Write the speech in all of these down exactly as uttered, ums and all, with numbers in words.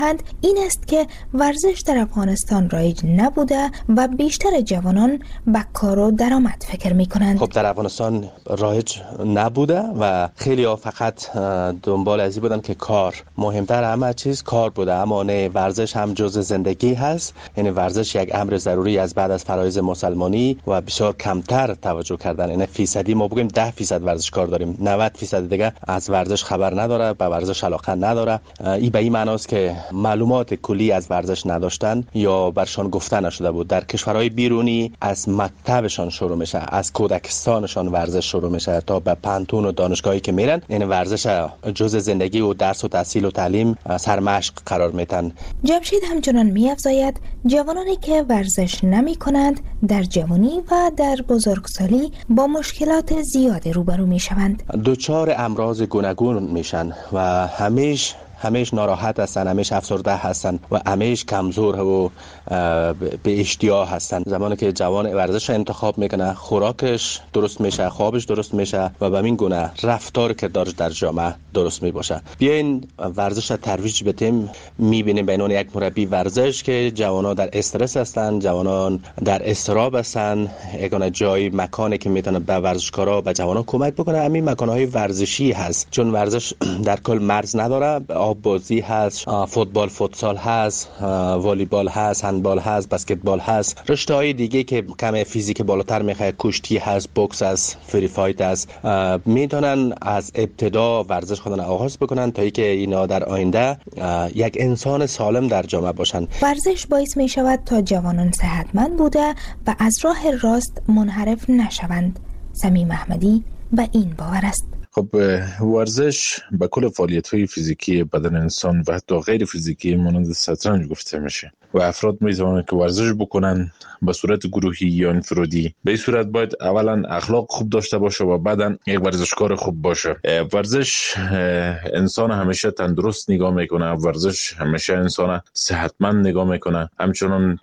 میگویند این است که ورزش در افغانستان رایج نبوده و بیشتر جوانان به کار و درآمد فکر میکنند. خب در افغانستان رایج نبوده و خیلی ها فقط دنبال ازی بودن که کار مهمتر، همه چیز کار بوده، اما نه، ورزش هم جزء زندگی هست. یعنی ورزش یک امر ضروری از بعد از فرایض مسلمانی و بسیار کمتر توجه کردن. یعنی فیصدی ما بگیم ده درصد ورزشکار داریم، نود درصد دیگه از ورزش خبر نداره، به ورزش علاقه نداره. این به این معنی است که معلومات کلی از ورزش نداشتن یا برشان گفته نشده بود. در کشورهای بیرونی از مکتبشان شروع میشه، از کودکستانشان ورزش شروع میشه تا به پانتون و دانشگاهی که میرن، یعنی ورزش جزء زندگی و درس و تحصیل و تعلیم سرمشق قرار میتن. جمشید همچنان می‌افزاید جوانانی که ورزش نمی کنند در جوانی و در بزرگسالی با مشکلات زیادی روبرو می شوند. دچار امراض گوناگون میشن و همیشه همیش ناراحت هستن، همیش افسرده هستن و همیش کمزور و به اشتیا هستن. زمانی که جوان ورزش انتخاب میکنه، خوراکش درست میشه، خوابش درست میشه و به این گونه رفتار کردارش در جامعه درست میباشه. بیاین ورزش را ترویج بدیم. میبینیم به عنوان یک مربی ورزش که جوانان در استرس هستن، جوانان در اضطراب هستن، یگانه جای مکانی که میتونه به ورزشکارا و جوانان کمک بکنه همین مکانهای ورزشی هست، چون ورزش در کل مرز نداره. بازی هست، فوتبال فوتسال هست، والیبال هست، هندبال هست، بسکتبال هست، رشته‌های دیگه که کم فیزیک بالاتر میخواد، کشتی هست، بوکس هست، فری فایت هست. میتونن از ابتدا ورزش خودن آغاز بکنن تا اینکه اینا در آینده یک انسان سالم در جامعه باشن. ورزش باعث میشود تا جوانان صحتمند بوده و از راه راست منحرف نشوند. صمیم احمدی به این باور است. خب ورزش به کل فعالیت‌های فیزیکی بدن انسان و حتی غیر فیزیکی مانند شطرنج گفته میشه و افراد می‌توانند که ورزش بکنن به صورت گروهی یا انفرادی. به این صورت باید اولا اخلاق خوب داشته باشه و بعداً یک ورزشکار خوب باشه. ورزش انسان همیشه تندرست نگاه میکنه، ورزش همیشه انسان صحتمند نگاه میکنه. همچنان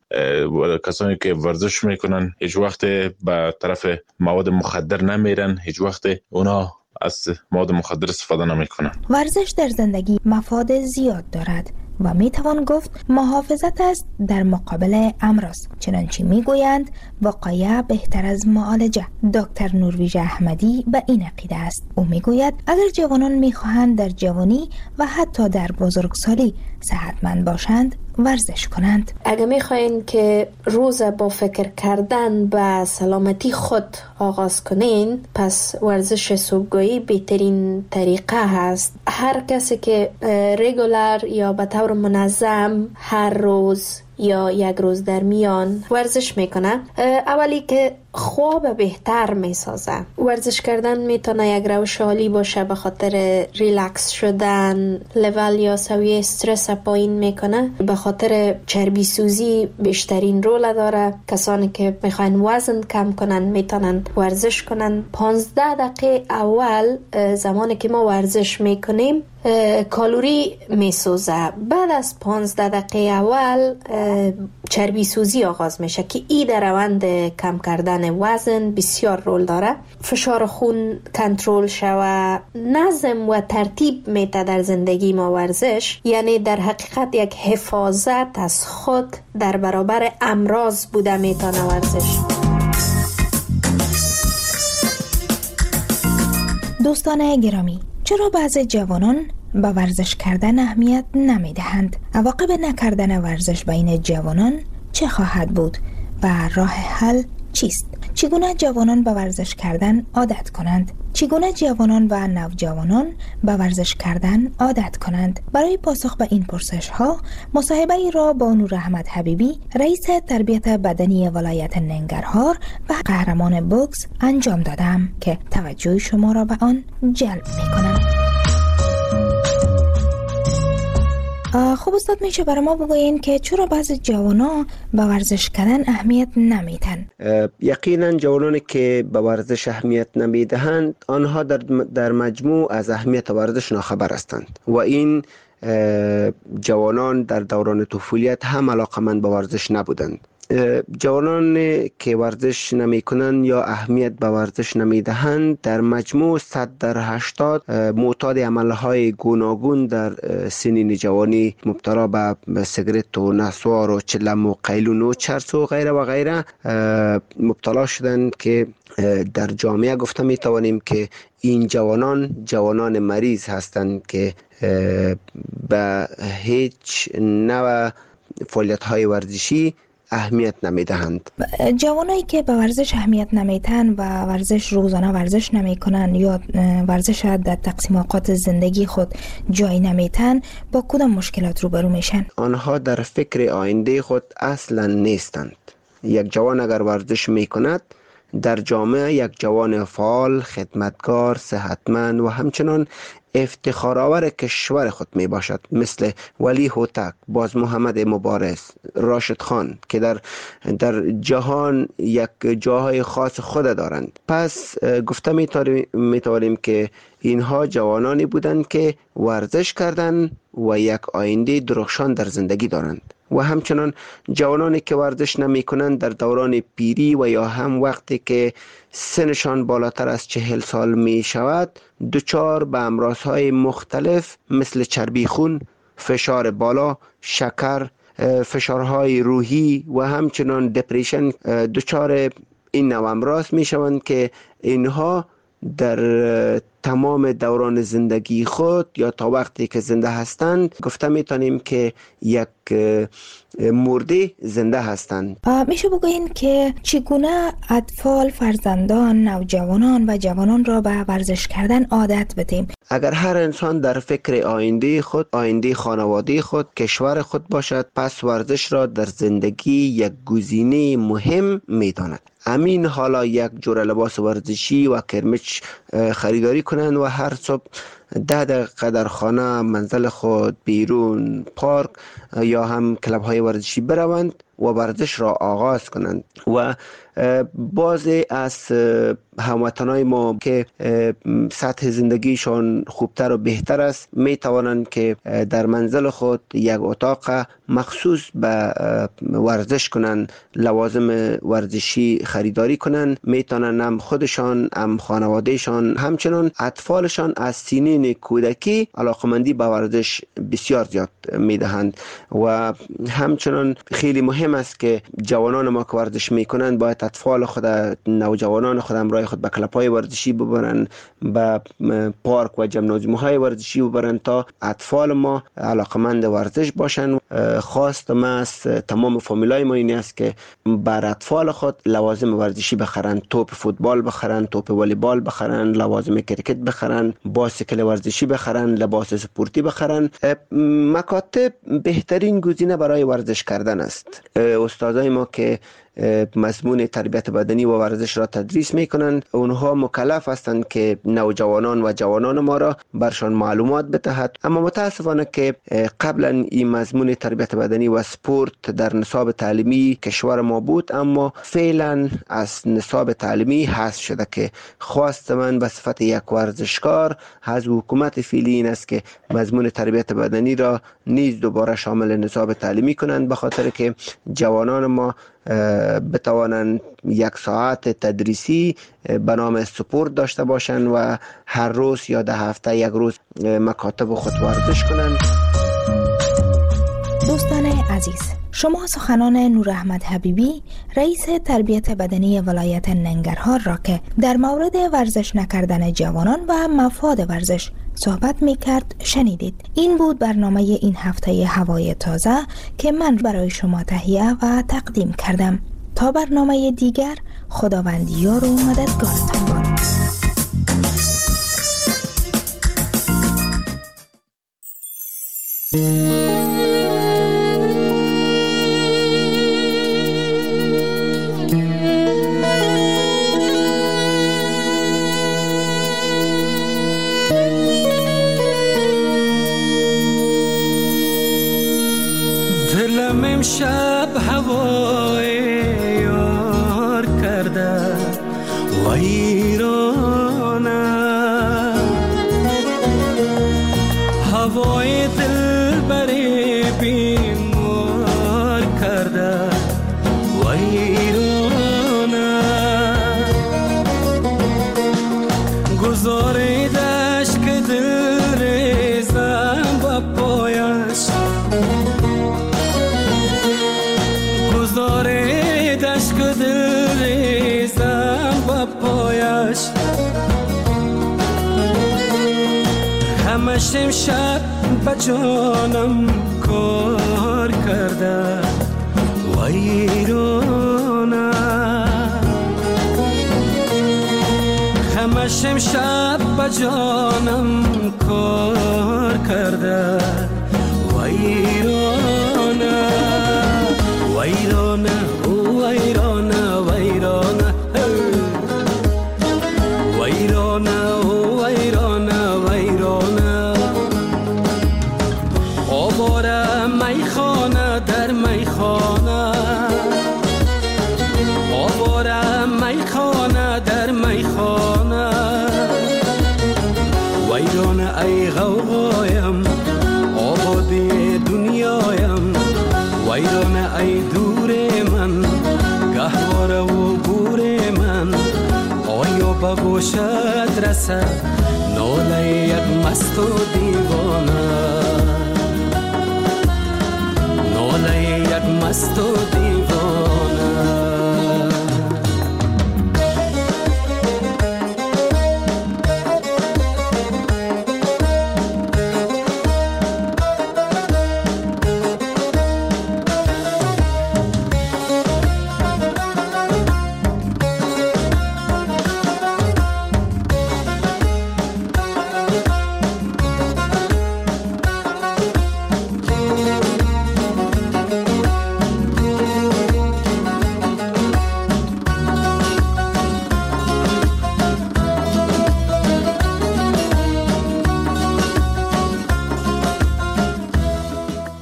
کسانی که ورزش میکنن هیچ وقت به طرف مواد مخدر نمیرن، هیچ وقت اونا از مواد مخدر استفاده نمیکنن. ورزش در زندگی مفاد زیاد دارد و میتوان گفت محافظت است در مقابل امراض. چنانچه میگویند وقایه بهتر از معالجه. دکتر نورویژ احمدی به این عقیده است. او میگوید اگر جوانان میخواهند در جوانی و حتی در بزرگسالی صحتمند باشند ورزش کنند. اگر میخواین که روز با فکر کردن به سلامتی خود آغاز کنین، پس ورزش صبحگاهی بهترین طریقه هست. هر کسی که رگولر یا به طور منظم هر روز یا یک روز در میان ورزش میکنه، اولی که خواب بهتر میسازه. ورزش کردن میتونه یک روش عالی باشه به خاطر ریلکس شدن، لول یا سویه استرس پایین میکنه، به خاطر چربی سوزی بیشترین رول داره. کسانی که میخواین وزن کم کنن میتونن ورزش کنن. پانزده دقیقه اول زمانی که ما ورزش میکنیم کالوری میسوزه. بعد از پانزده دقیقه اول چربی سوزی آغاز میشه که ای در روند کم کردن وزن بسیار رول داره. فشار خون کنترل شوه، نظم و ترتیب میته در زندگی ما ورزش، یعنی در حقیقت یک حفاظت از خود در برابر امراض بوده میتونه ورزش. دوستان گرامی، چرا بعضی جوانان به ورزش کردن اهمیت نمی دهند؟ عواقب نکردن ورزش بین جوانان چه خواهد بود و راه حل چیست؟ چگونه جوانان به ورزش کردن عادت کنند؟ چگونه جوانان و نوجوانان به ورزش کردن عادت کنند؟ برای پاسخ به این پرسش ها مصاحبه ای را با نور احمد حبیبی، رئیس تربیت بدنی ولایت ننگرهار و قهرمان بوکس انجام دادم که توجه شما را به آن جلب می کنم. خب استاد، میشه برای ما بگوین که چرا بعضی جوانا به ورزش کردن اهمیت نمیدن؟ یقینا جوانانی که به ورزش اهمیت نمیدهند آنها در در مجموع از اهمیت ورزش ناخبر هستند و این جوانان در دوران طفولیت هم علاقمند به ورزش نبودند. جوانان که ورزش نمی کنند یا اهمیت به ورزش نمی دهند در مجموع صد در هشتاد معتاد عملهای گوناگون در سنین جوانی مبتلا به سیگرت و نسوار و چلم و قیلون و چرس و غیره و غیره مبتلا شدند که در جامعه گفته می توانیم که این جوانان جوانان مریض هستند که به هیچ نوع فعالیت های ورزشی اهمیت نمیدهند. جوانایی که به ورزش اهمیت نمیدن و ورزش روزانه ورزش نمیکنن یا ورزش در تقسیم اوقات زندگی خود جای نمیدن با کدام مشکلات روبرو میشن؟ آنها در فکر آینده خود اصلا نیستند. یک جوان اگر ورزش میکند در جامعه یک جوان فعال، خدمتگار، صحتمند و همچنان افتخارآور کشور خود می باشد، مثل ولی هوتک، باز محمد مبارز، راشد خان که در در جهان یک جاهای خاص خود دارند. پس گفته می توانیم که اینها جوانانی بودند که ورزش کردند و یک آینده درخشان در زندگی دارند. و همچنان جوانانی که ورزش نمی کنند در دوران پیری و یا هم وقتی که سنشان بالاتر از چهل سال می شود دچار به امراضهای مختلف مثل چربی خون، فشار بالا، شکر، فشارهای روحی و همچنان دپریشن دچار این نوع امراض می شوند که اینها در تمام دوران زندگی خود یا تا وقتی که زنده هستند گفته میتونیم که یک مرده زنده هستند. میشه بگوین که چگونه اطفال، فرزندان، نوجوانان و جوانان را به ورزش کردن عادت بدیم؟ اگر هر انسان در فکر آینده خود، آینده خانواده خود، کشور خود باشد، پس ورزش را در زندگی یک گزینه مهم میداند. امین حالا یک جور لباس ورزشی و کرمچ خریداری کنند و هر صبح ده دقیقه در خانه، منزل خود، بیرون، پارک یا هم کلب های ورزشی بروند و ورزش را آغاز کنند. و بعضی از هموطنای ما که سطح زندگیشان خوبتر و بهتر است می توانند که در منزل خود یک اتاق مخصوص به ورزش کنند، لوازم ورزشی خریداری کنند. می توانند هم خودشان، هم خانوادهشان، همچنان اطفالشان از سنین کودکی علاقمندی به ورزش بسیار زیاد می دهند. و همچنان خیلی مهم است که جوانان ما که ورزش می کنند باید اطفال خود، نوجوانان خود همراه خود به کلب‌های ورزشی ببرن، به پارک و ژیمنازیوم‌های ورزشی ببرن تا اطفال ما علاقمند ورزش باشن. خواست ما از تمام فامیلای ما این است که بر اطفال خود لوازم ورزشی بخرن، توپ فوتبال بخرن، توپ والیبال بخرن، لوازم کرکت بخرن، باسکل ورزشی بخرن، لباس سپورتی بخرن. مکاتب بهترین گزینه برای ورزش کردن است. استادای ما که مضمون تربیت بدنی و ورزش را تدریس می کنند اونها مکلف هستند که نوجوانان و جوانان ما را برشان معلومات بدهد. اما متاسفانه که قبلا این مضمون تربیت بدنی و سپورت در نصاب تعلیمی کشور ما بود، اما فعلا از نصاب تعلیمی حذف شده که خواست من به صفت یک ورزشکار از حکومت فعلی این است که مضمون تربیت بدنی را نیز دوباره شامل نصاب تعلیمی کنند، به خاطر که جوانان ما بتوانند یک ساعت تدریسی به نام سپورت داشته باشند و هر روز یا ده هفته یک روز مکاتب خود ورزش کنند. دوستان عزیز، شما سخنان نور احمد حبیبی، رئیس تربیت بدنی ولایت ننگرهار را که در مورد ورزش نکردن جوانان و مفاد ورزش صحبت می کرد شنیدید. این بود برنامه این هفته هوای تازه که من برای شما تهیه و تقدیم کردم. تا برنامه دیگر، خداوند یار و مددگارتان باد. دلم امشب هوای یار کرده ویرانه، هوای دل بری بیمار کرده همش امشب به جانم کار کرده ویرانه، همش امشب به جانم کار کرده ویرانه، ویرانه او ویرانه ویرانه ویرانه او ویرانه ویرانه، آواره میخانه در میخانه، آواره میخانه در میخانه، ویرانه ای غوغایم آبادی دنیایم، ویرانه ای دور من گهواره و گور من، آیا به گوشت رسد ناله یک مست و دیوانه، ناله یک مست و دیوانه.